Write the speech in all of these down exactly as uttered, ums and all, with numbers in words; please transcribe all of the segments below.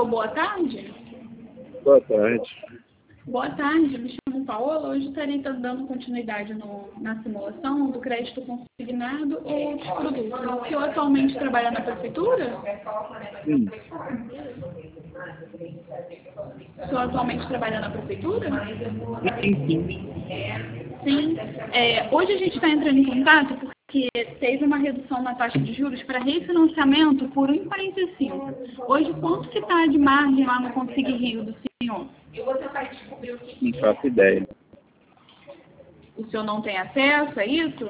boa tarde. Boa tarde. Boa tarde, me chamo Paola. Hoje estarei dando continuidade no, na simulação do crédito consignado ou outros produtos. O senhor atualmente trabalha na prefeitura? Sim. O senhor atualmente trabalha na prefeitura? Sim, sim. Sim. É, hoje a gente está entrando em contato porque teve uma redução na taxa de juros para refinanciamento por um vírgula quarenta e cinco. Hoje, quanto que está de margem lá no Consigne Rio do senhor? Não faço ideia. O senhor não tem acesso a isso?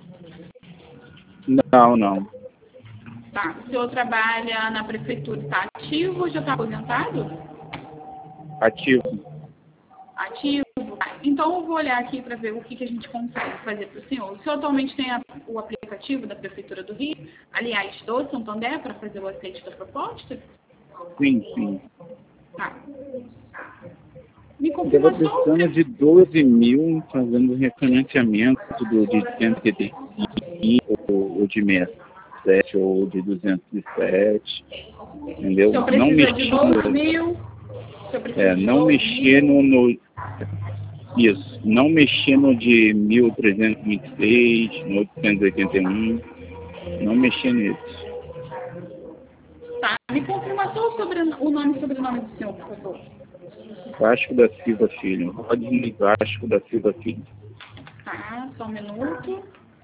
Não, não. Tá. O senhor trabalha na prefeitura, está ativo ou já está aposentado? Ativo. Ativo. Tá. Então eu vou olhar aqui para ver o que, que a gente consegue fazer para o senhor. O senhor atualmente tem a, o aplicativo da Prefeitura do Rio, aliás, do Santander, para fazer o aceite da proposta? Sim, sim. Tá. Me Eu estava confirma só o precisando de doze mil fazendo refinanciamento do, de cento e setenta e cinco, ou, ou de sessenta e sete, ou de duzentos e sete. Entendeu? O senhor Não precisa de mexi doze no, mil? O senhor precisa é, de não doze mexi mil? no, no. Isso. Não mexi no de mil trezentos e vinte e seis, no oitocentos e oitenta e um. Não mexi nisso. Tá. Me confirma só o, sobre, o nome e sobrenome do senhor, por favor. Vasco da Silva Filho. Rodney Vasco da Silva Filho. Tá, só um minuto.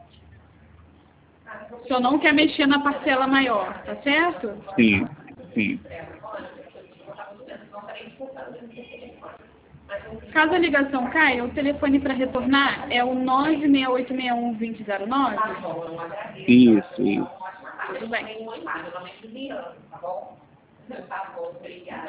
O senhor não quer mexer na parcela maior, tá certo? Sim, sim. Caso a ligação caia, o telefone para retornar é o nove seis oito seis um, dois zero zero nove? Isso, isso. Tudo bem.